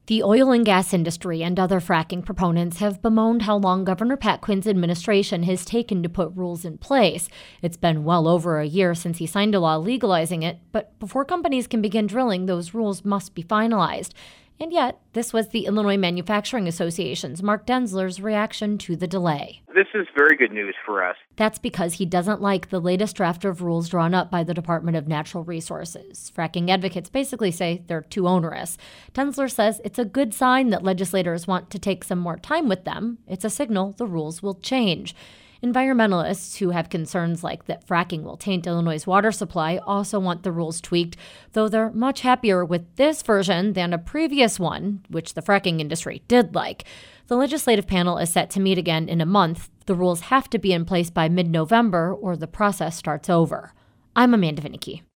The oil and gas industry and other fracking proponents have bemoaned how long Governor Pat Quinn's administration has taken to put rules in place. It's been well over a year since he signed a law legalizing it, but before companies can begin drilling, those rules must be finalized. And yet, this was the Illinois Manufacturing Association's Mark Denzler's reaction to the delay. This is very good news for us. That's because he doesn't like the latest draft of rules drawn up by the Department of Natural Resources. Fracking advocates basically say they're too onerous. Denzler says it's a good sign that legislators want to take some more time with them. It's a signal the rules will change. Environmentalists who have concerns like that fracking will taint Illinois' water supply also want the rules tweaked, though they're much happier with this version than a previous one, which the fracking industry did like. The legislative panel is set to meet again in a month. The rules have to be in place by mid-November or the process starts over. I'm Amanda Vinicky.